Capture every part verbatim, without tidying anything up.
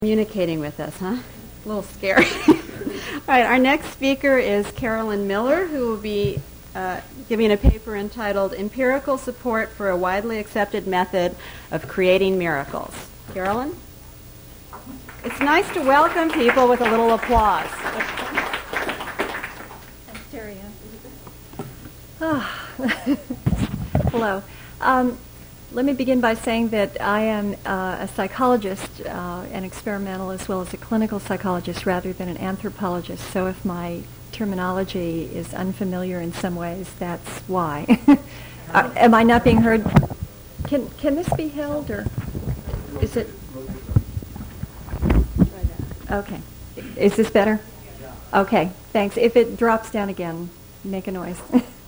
Communicating with us, huh? A little scary. All right, our next speaker is Carolyn Miller, who will be uh, giving a paper entitled Empirical Support for a Widely Accepted Method of Creating Miracles. Carolyn? It's nice to welcome people with a little applause. Thanks, Terry. Oh. Hello. Um, Let me begin by saying that I am uh, a psychologist, uh, an experimental as well as a clinical psychologist rather than an anthropologist. So if my terminology is unfamiliar in some ways, that's why. uh, am I not being heard? Can can this be held or is it? Okay. Is this better? Okay, thanks. If it drops down again, make a noise.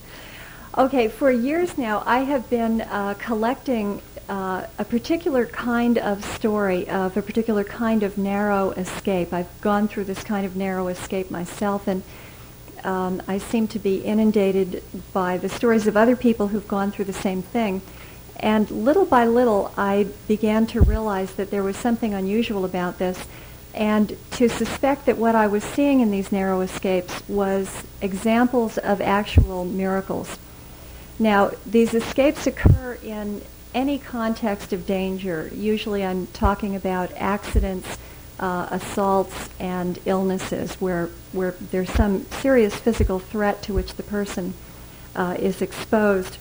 Okay, for years now, I have been uh, collecting uh, a particular kind of story of a particular kind of narrow escape. I've gone through this kind of narrow escape myself, and um, I seem to be inundated by the stories of other people who've gone through the same thing. And little by little, I began to realize that there was something unusual about this, and to suspect that what I was seeing in these narrow escapes was examples of actual miracles. Now, these escapes occur in any context of danger. Usually I'm talking about accidents, uh, assaults, and illnesses where, where there's some serious physical threat to which the person uh, is exposed.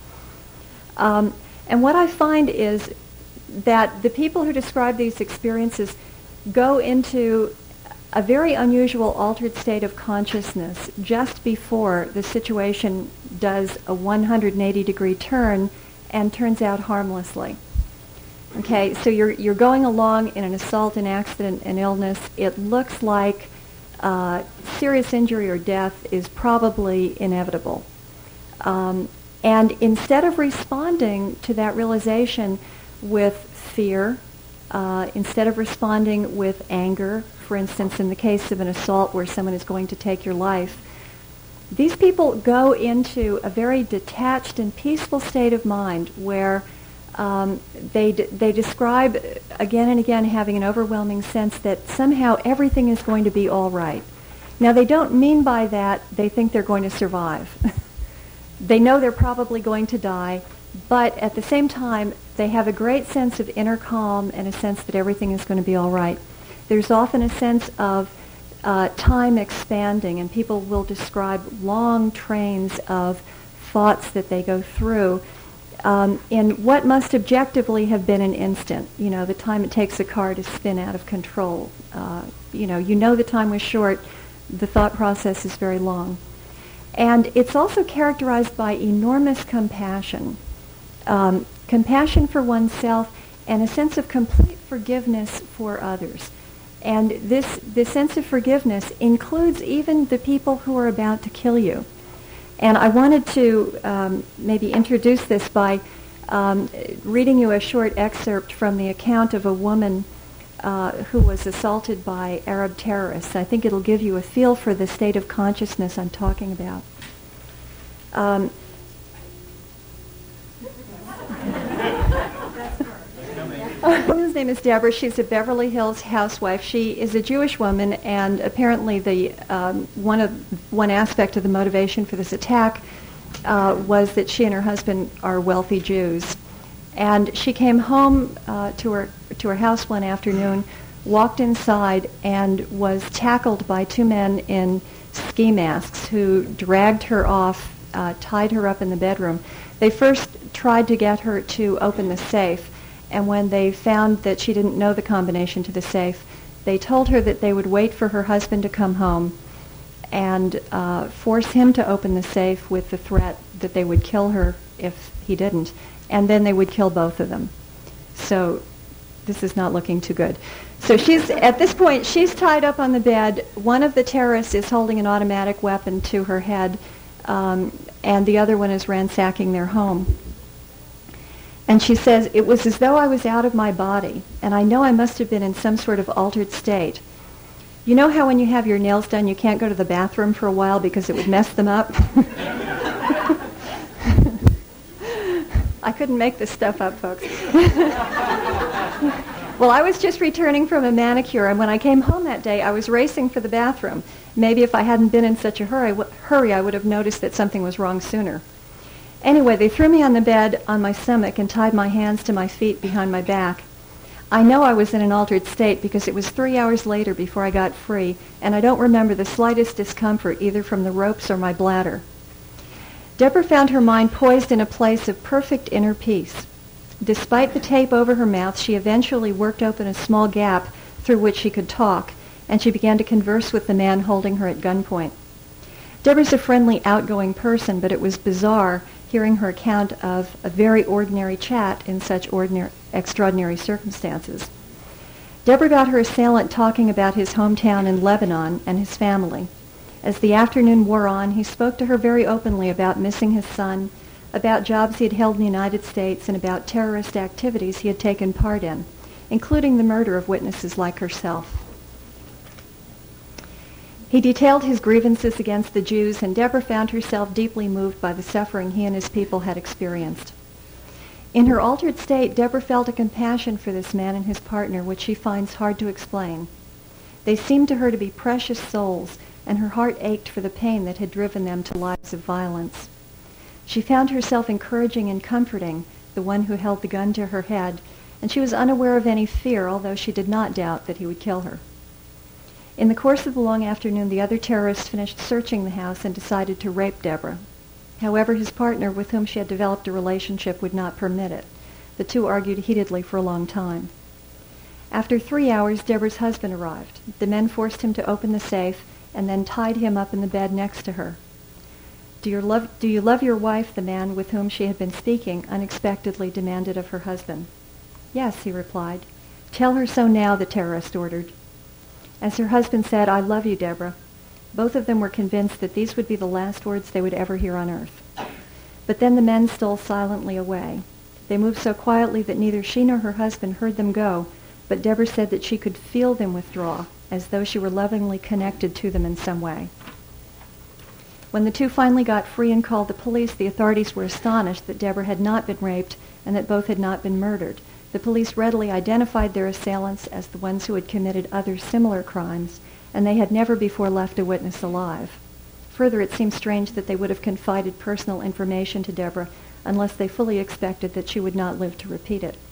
Um, and what I find is that the people who describe these experiences go into a very unusual altered state of consciousness just before the situation does a one hundred eighty degree turn and turns out harmlessly. Okay, so you're you're going along in an assault, an accident, an illness. It looks like uh, serious injury or death is probably inevitable. Um, and instead of responding to that realization with fear, uh, instead of responding with anger, for instance, in the case of an assault where someone is going to take your life, these people go into a very detached and peaceful state of mind where um, they d- they describe again and again having an overwhelming sense that somehow everything is going to be all right. Now, they don't mean by that they think they're going to survive. They know they're probably going to die, but at the same time, they have a great sense of inner calm and a sense that everything is going to be all right. There's often a sense of uh, time expanding, and people will describe long trains of thoughts that they go through um, in what must objectively have been an instant. You know, the time it takes a car to spin out of control. Uh, you know, you know the time was short. The thought process is very long. And it's also characterized by enormous compassion. Um, compassion for oneself and a sense of complete forgiveness for others. And this, this sense of forgiveness includes even the people who are about to kill you. And I wanted to um, maybe introduce this by um, reading you a short excerpt from the account of a woman uh, who was assaulted by Arab terrorists. I think it'll give you a feel for the state of consciousness I'm talking about. Um, Uh, woman's name is Deborah. She's a Beverly Hills housewife. She is a Jewish woman, and apparently the um, one of one aspect of the motivation for this attack uh, was that she and her husband are wealthy Jews. And she came home uh, to her to her house one afternoon, walked inside, and was tackled by two men in ski masks who dragged her off, uh, tied her up in the bedroom. They first tried to get her to open the safe. And when they found that she didn't know the combination to the safe, they told her that they would wait for her husband to come home and uh, force him to open the safe with the threat that they would kill her if he didn't, and then they would kill both of them. So this is not looking too good. So she's at this point, she's tied up on the bed. One of the terrorists is holding an automatic weapon to her head, um, and the other one is ransacking their home. And she says, it was as though I was out of my body, and I know I must have been in some sort of altered state. You know how when you have your nails done, you can't go to the bathroom for a while because it would mess them up? I couldn't make this stuff up, folks. Well, I was just returning from a manicure, and when I came home that day, I was racing for the bathroom. Maybe if I hadn't been in such a hurry, hurry, I would have noticed that something was wrong sooner. Anyway, they threw me on the bed on my stomach and tied my hands to my feet behind my back. I know I was in an altered state because it was three hours later before I got free, and I don't remember the slightest discomfort either from the ropes or my bladder. Deborah found her mind poised in a place of perfect inner peace. Despite the tape over her mouth, she eventually worked open a small gap through which she could talk, and she began to converse with the man holding her at gunpoint. Deborah's a friendly, outgoing person, but it was bizarre hearing her account of a very ordinary chat in such ordinary, extraordinary circumstances. Deborah got her assailant talking about his hometown in Lebanon and his family. As the afternoon wore on, he spoke to her very openly about missing his son, about jobs he had held in the United States, and about terrorist activities he had taken part in, including the murder of witnesses like herself. He detailed his grievances against the Jews, and Deborah found herself deeply moved by the suffering he and his people had experienced. In her altered state, Deborah felt a compassion for this man and his partner, which she finds hard to explain. They seemed to her to be precious souls, and her heart ached for the pain that had driven them to lives of violence. She found herself encouraging and comforting the one who held the gun to her head, and she was unaware of any fear, although she did not doubt that he would kill her. In the course of the long afternoon, the other terrorists finished searching the house and decided to rape Deborah. However, his partner, with whom she had developed a relationship, would not permit it. The two argued heatedly for a long time. After three hours, Deborah's husband arrived. The men forced him to open the safe and then tied him up in the bed next to her. Do you love, do you love your wife, the man with whom she had been speaking unexpectedly demanded of her husband. Yes, he replied. Tell her so now, the terrorist ordered. As her husband said, I love you, Deborah. Both of them were convinced that these would be the last words they would ever hear on earth. But then the men stole silently away. They moved so quietly that neither she nor her husband heard them go, but Deborah said that she could feel them withdraw, as though she were lovingly connected to them in some way. When the two finally got free and called the police, the authorities were astonished that Deborah had not been raped and that both had not been murdered. The police readily identified their assailants as the ones who had committed other similar crimes, and they had never before left a witness alive. Further, it seems strange that they would have confided personal information to Deborah unless they fully expected that she would not live to repeat it.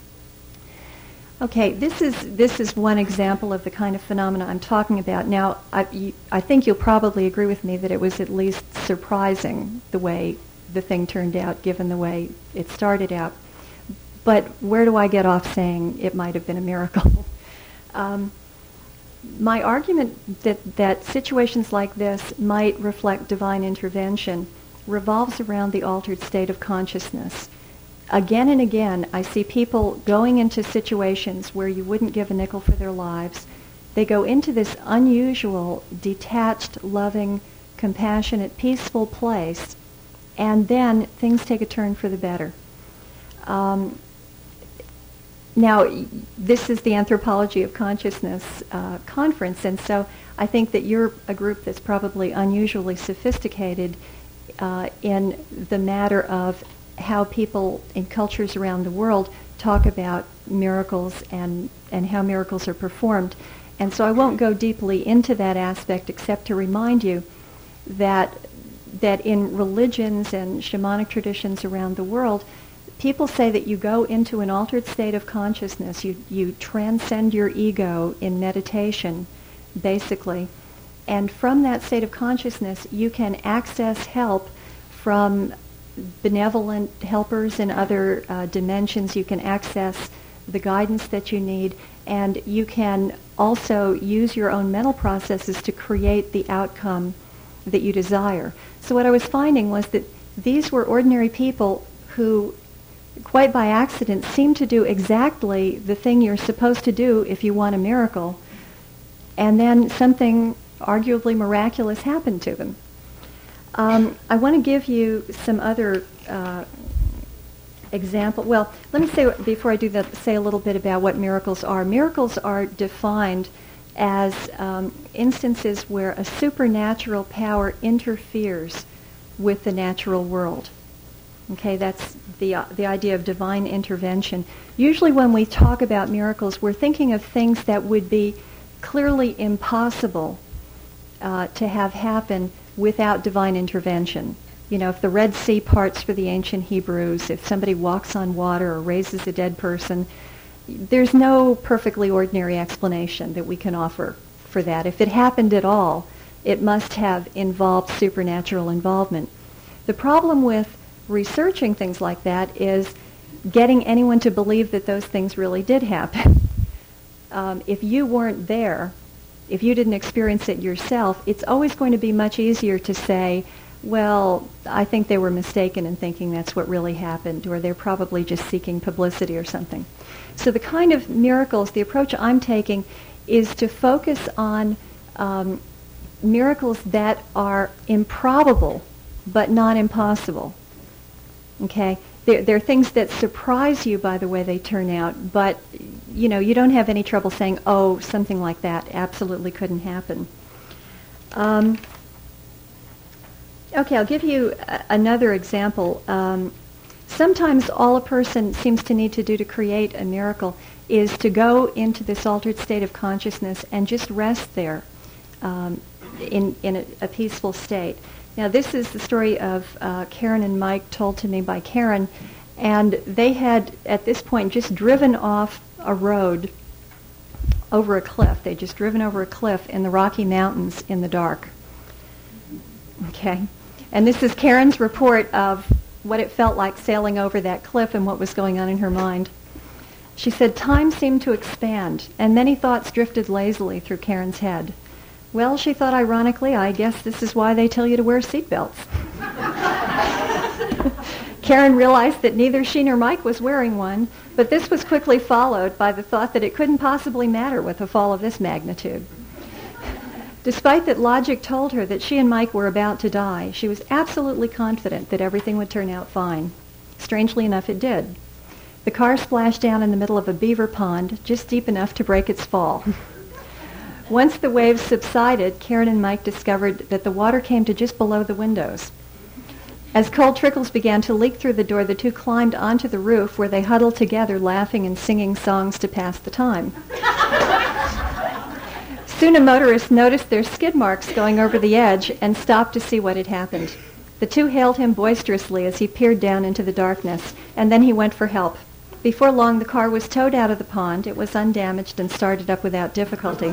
Okay, this is this is one example of the kind of phenomena I'm talking about. Now, I, you, I think you'll probably agree with me that it was at least surprising the way the thing turned out, given the way it started out. But where do I get off saying it might have been a miracle? um, my argument that, that situations like this might reflect divine intervention revolves around the altered state of consciousness. Again and again, I see people going into situations where you wouldn't give a nickel for their lives. They go into this unusual, detached, loving, compassionate, peaceful place, and then things take a turn for the better. Um, now, this is the Anthropology of Consciousness uh, conference, and so I think that you're a group that's probably unusually sophisticated uh, in the matter of how people in cultures around the world talk about miracles and, and how miracles are performed. And so I won't go deeply into that aspect except to remind you that that in religions and shamanic traditions around the world, people say that you go into an altered state of consciousness, you, you transcend your ego in meditation, basically, and from that state of consciousness you can access help from benevolent helpers in other uh, dimensions. You can access the guidance that you need, and you can also use your own mental processes to create the outcome that you desire. So what I was finding was that these were ordinary people who, quite by accident, seemed to do exactly the thing you're supposed to do if you want a miracle, and then something arguably miraculous happened to them. Um, I want to give you some other uh, example. Well, let me say, before I do that, say a little bit about what miracles are. Miracles are defined as um, instances where a supernatural power interferes with the natural world. Okay, that's the, uh, the idea of divine intervention. Usually when we talk about miracles, we're thinking of things that would be clearly impossible uh, to have happen without divine intervention. You know, if the Red Sea parts for the ancient Hebrews, if somebody walks on water or raises a dead person, there's no perfectly ordinary explanation that we can offer for that. If it happened at all, it must have involved supernatural involvement. The problem with researching things like that is getting anyone to believe that those things really did happen. Um, if you weren't there, if you didn't experience it yourself, it's always going to be much easier to say, well, I think they were mistaken in thinking that's what really happened, or they're probably just seeking publicity or something. So the kind of miracles, the approach I'm taking is to focus on um, miracles that are improbable but not impossible. Okay? They're, they're things that surprise you by the way they turn out, but you know, you don't have any trouble saying, oh, something like that absolutely couldn't happen. Um, okay, I'll give you a- another example. Um, sometimes all a person seems to need to do to create a miracle is to go into this altered state of consciousness and just rest there um, in, in a, a peaceful state. Now, this is the story of uh, Karen and Mike, told to me by Karen, and they had, at this point, just driven off a road over a cliff. They'd just driven over a cliff in the Rocky Mountains in the dark. Okay? And this is Karen's report of what it felt like sailing over that cliff and what was going on in her mind. She said, time seemed to expand, and many thoughts drifted lazily through Karen's head. Well, she thought ironically, I guess this is why they tell you to wear seatbelts. Karen realized that neither she nor Mike was wearing one, but this was quickly followed by the thought that it couldn't possibly matter with a fall of this magnitude. Despite that logic told her that she and Mike were about to die, she was absolutely confident that everything would turn out fine. Strangely enough, it did. The car splashed down in the middle of a beaver pond, just deep enough to break its fall. Once the waves subsided, Karen and Mike discovered that the water came to just below the windows. As cold trickles began to leak through the door, the two climbed onto the roof where they huddled together, laughing and singing songs to pass the time. Soon a motorist noticed their skid marks going over the edge and stopped to see what had happened. The two hailed him boisterously as he peered down into the darkness, and then he went for help. Before long, the car was towed out of the pond. It was undamaged and started up without difficulty.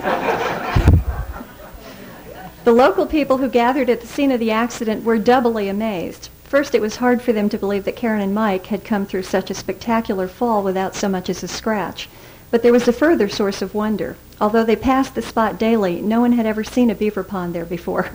The local people who gathered at the scene of the accident were doubly amazed. First, it was hard for them to believe that Karen and Mike had come through such a spectacular fall without so much as a scratch. But there was a further source of wonder. Although they passed the spot daily, no one had ever seen a beaver pond there before.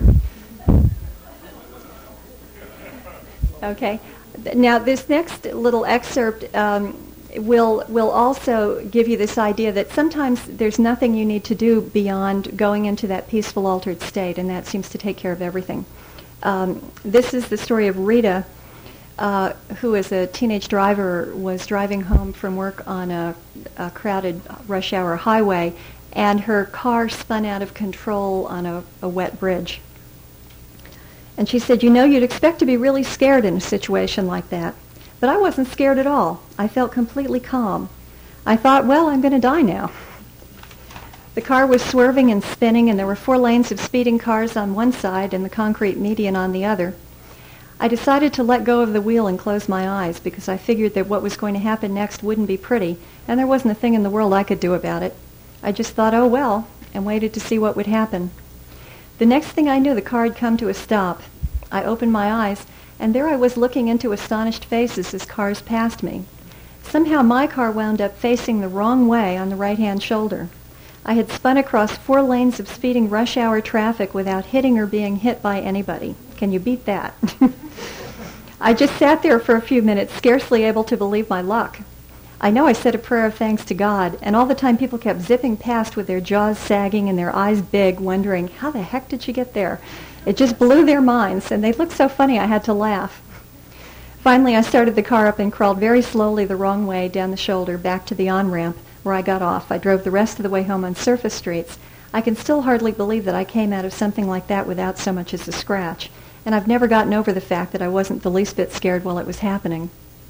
Okay. Now, this next little excerpt um, will will also give you this idea that sometimes there's nothing you need to do beyond going into that peaceful, altered state, and that seems to take care of everything. Um, this is the story of Rita, uh, who as a teenage driver was driving home from work on a, a crowded rush hour highway, and her car spun out of control on a, a wet bridge. And she said, you know, you'd expect to be really scared in a situation like that. But I wasn't scared at all. I felt completely calm. I thought, well, I'm going to die now. The car was swerving and spinning, and there were four lanes of speeding cars on one side and the concrete median on the other. I decided to let go of the wheel and close my eyes because I figured that what was going to happen next wouldn't be pretty, and there wasn't a thing in the world I could do about it. I just thought, oh, well, and waited to see what would happen. The next thing I knew, the car had come to a stop. I opened my eyes, and there I was looking into astonished faces as cars passed me. Somehow my car wound up facing the wrong way on the right-hand shoulder. I had spun across four lanes of speeding rush hour traffic without hitting or being hit by anybody. Can you beat that? I just sat there for a few minutes, scarcely able to believe my luck. I know I said a prayer of thanks to God, and all the time people kept zipping past with their jaws sagging and their eyes big, wondering, how the heck did she get there? It just blew their minds, and they looked so funny I had to laugh. Finally, I started the car up and crawled very slowly the wrong way down the shoulder back to the on-ramp where I got off. I drove the rest of the way home on surface streets. I can still hardly believe that I came out of something like that without so much as a scratch, and I've never gotten over the fact that I wasn't the least bit scared while it was happening.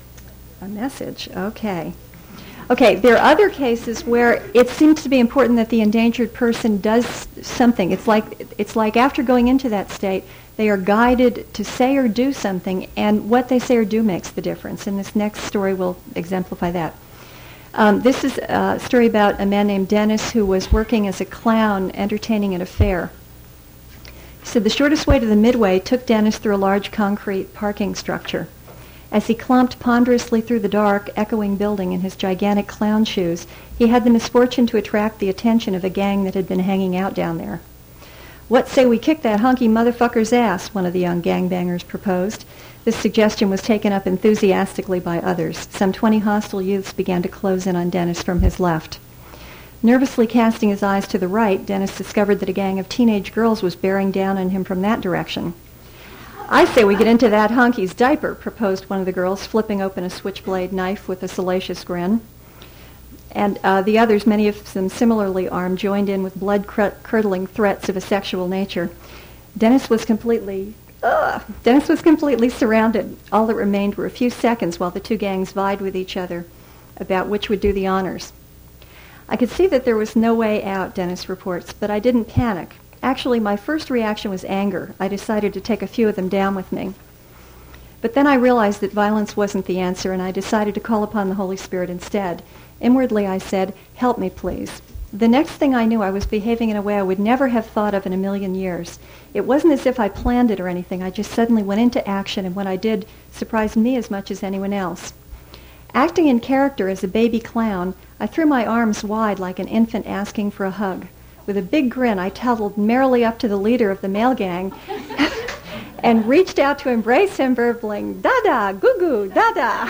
A message, okay. Okay, there are other cases where it seems to be important that the endangered person does something. It's like it's like after going into that state, they are guided to say or do something, and what they say or do makes the difference. And this next story will exemplify that. Um, this is a story about a man named Dennis who was working as a clown entertaining at a fair. He said the shortest way to the Midway took Dennis through a large concrete parking structure. As he clumped ponderously through the dark, echoing building in his gigantic clown shoes, he had the misfortune to attract the attention of a gang that had been hanging out down there. "What say we kick that hunky motherfucker's ass?" one of the young gangbangers proposed. This suggestion was taken up enthusiastically by others. Some twenty hostile youths began to close in on Dennis from his left. Nervously casting his eyes to the right, Dennis discovered that a gang of teenage girls was bearing down on him from that direction. "I say we get into that hunky's diaper," proposed one of the girls, flipping open a switchblade knife with a salacious grin. And uh, the others, many of them similarly armed, joined in with blood-curdling threats of a sexual nature. Dennis was completely, ugh, Dennis was completely surrounded. All that remained were a few seconds while the two gangs vied with each other about which would do the honors. "I could see that there was no way out," Dennis reports, "but I didn't panic. Actually, my first reaction was anger. I decided to take a few of them down with me. But then I realized that violence wasn't the answer, and I decided to call upon the Holy Spirit instead. Inwardly, I said, 'Help me, please.' The next thing I knew, I was behaving in a way I would never have thought of in a million years. It wasn't as if I planned it or anything. I just suddenly went into action, and what I did surprised me as much as anyone else. Acting in character as a baby clown, I threw my arms wide like an infant asking for a hug. With a big grin, I toddled merrily up to the leader of the male gang and reached out to embrace him, burbling, 'Dada, goo-goo, dada.'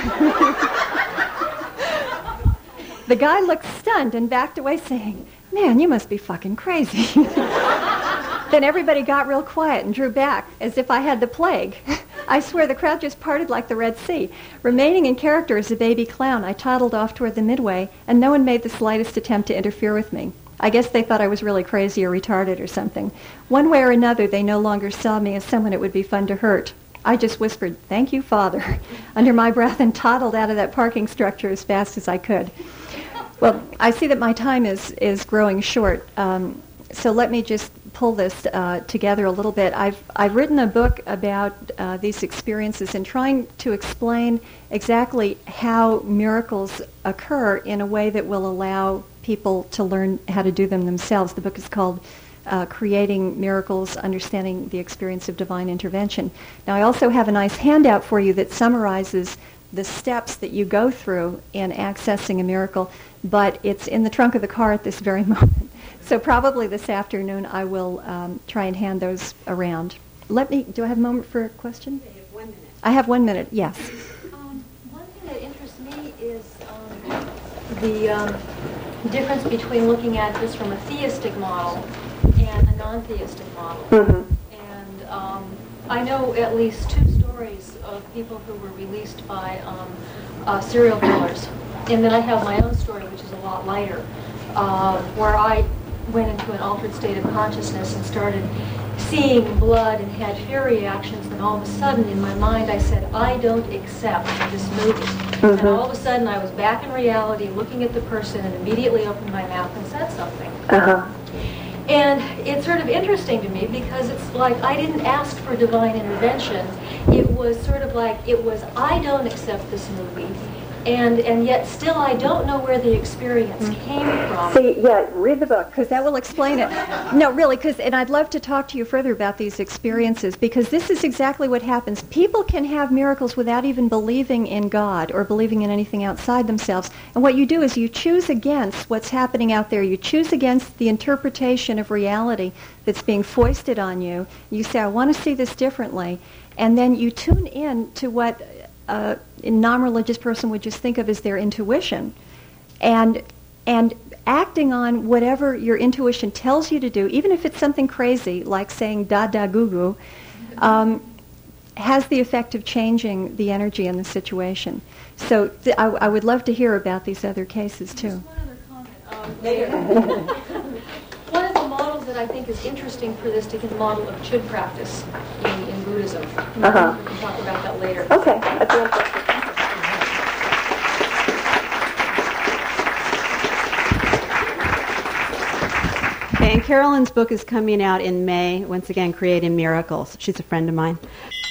The guy looked stunned and backed away, saying, 'Man, you must be fucking crazy.' Then everybody got real quiet and drew back, as if I had the plague. I swear the crowd just parted like the Red Sea. Remaining in character as a baby clown, I toddled off toward the Midway, and no one made the slightest attempt to interfere with me. I guess they thought I was really crazy or retarded or something. One way or another, they no longer saw me as someone it would be fun to hurt. I just whispered, 'Thank you, Father,' under my breath and toddled out of that parking structure as fast as I could." Well, I see that my time is, is growing short, um, so let me just pull this uh, together a little bit. I've, I've written a book about uh, these experiences and trying to explain exactly how miracles occur in a way that will allow people to learn how to do them themselves. The book is called uh, Creating Miracles, Understanding the Experience of Divine Intervention. Now, I also have a nice handout for you that summarizes the steps that you go through in accessing a miracle, but it's in the trunk of the car at this very moment. So probably this afternoon I will um, try and hand those around. Let me, do I have a moment for a question? You have one minute. I have one minute, yes. Um, one thing that interests me is um, the um, difference between looking at this from a theistic model and a non-theistic model. Mm-hmm. And um, I know at least two stories of people who were released by um, uh, serial killers. And then I have my own story, which is a lot lighter, uh, where I went into an altered state of consciousness and started seeing blood and had fear reactions. And all of a sudden, in my mind, I said, I don't accept this movie. Mm-hmm. And all of a sudden, I was back in reality, looking at the person, and immediately opened my mouth and said something. Uh-huh. And it's sort of interesting to me because it's like I didn't ask for divine intervention. It was sort of like it was, I don't accept this movie. And and yet still I don't know where the experience came from. See, yeah, read the book, because that will explain it. No, really, because, and I'd love to talk to you further about these experiences, because this is exactly what happens. People can have miracles without even believing in God or believing in anything outside themselves. And what you do is you choose against what's happening out there. You choose against the interpretation of reality that's being foisted on you. You say, I want to see this differently. And then you tune in to what Uh, a non-religious person would just think of as their intuition, and and acting on whatever your intuition tells you to do, even if it's something crazy like saying da da goo goo, um, has the effect of changing the energy in the situation. So th- I, I would love to hear about these other cases too. Just one other comment. Um, one of the models that I think is interesting for this is the model of Chöd practice in, in Buddhism. Uh-huh. We can talk about that later. Okay, that's interesting. Okay, and Carolyn's book is coming out in May. Once again, Creating Miracles. She's a friend of mine.